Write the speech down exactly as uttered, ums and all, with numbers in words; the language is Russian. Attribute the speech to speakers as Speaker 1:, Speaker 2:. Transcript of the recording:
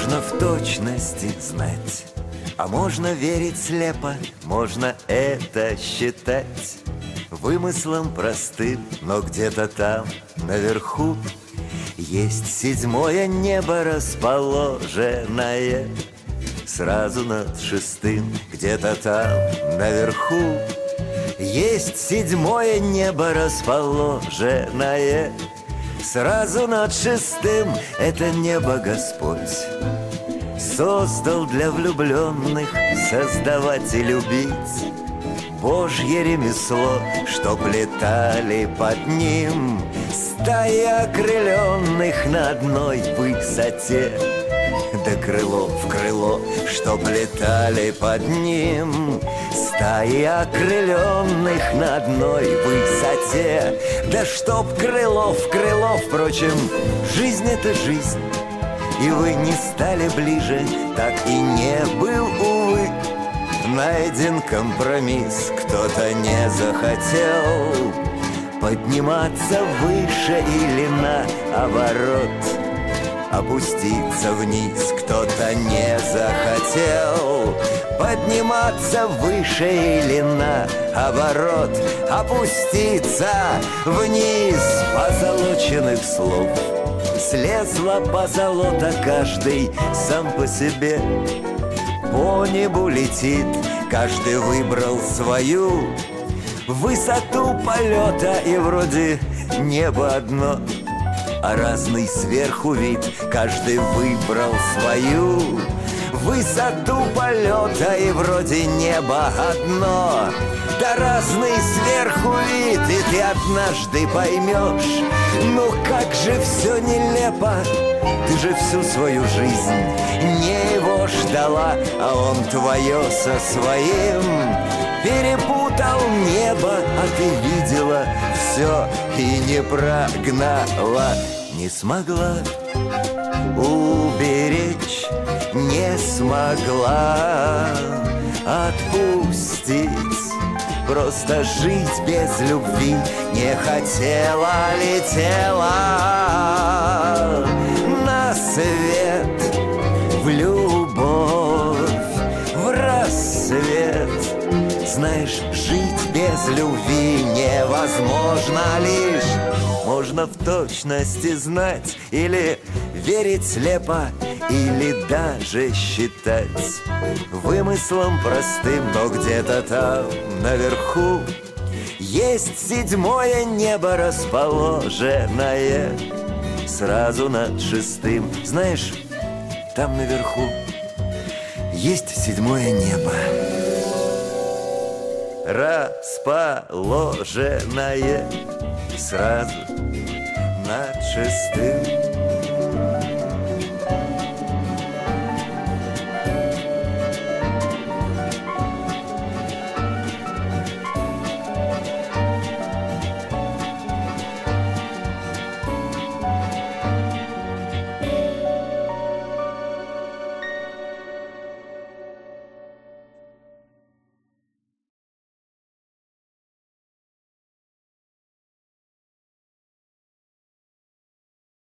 Speaker 1: можно в точности знать, а можно верить слепо, можно это считать вымыслом простым, но где-то там, наверху, есть седьмое небо, расположенное сразу над шестым. Где-то там, наверху, есть седьмое небо, расположенное сразу над шестым. Это небо Господь создал для влюбленных создавать и любить. Божье ремесло, чтоб летали под ним стаи окрыленных на одной высоте. Да крыло в крыло, чтоб летали под ним стаи окрыленных на одной высоте. Да чтоб крыло в крыло, впрочем, жизнь — это жизнь, и вы не стали ближе, так и не был, увы, найден компромисс. Кто-то не захотел подниматься выше или наоборот опуститься вниз. Кто-то не захотел подниматься выше или наоборот опуститься вниз. Позолоченных слов слезла позолота, каждый сам по себе по небу летит, каждый выбрал свою высоту полета, и вроде небо одно, а разный сверху вид. Каждый выбрал свою высоту полета, и вроде небо одно, да разный сверху вид. И ты однажды поймешь, ну как же все нелепо. Ты же всю свою жизнь не его ждала, а он твое со своим перепутал небо. А ты видела все и не прогнала, не смогла уберечь, не смогла отпустить. Просто жить без любви не хотела, летела на свет, в любовь, в рассвет. Знаешь, жить без любви невозможно, лишь можно в точности знать или верить слепо, или даже считать вымыслом простым. Но где-то там, наверху, есть седьмое небо, расположенное сразу над шестым. Знаешь, там наверху есть седьмое небо, расположенное сразу над шестым.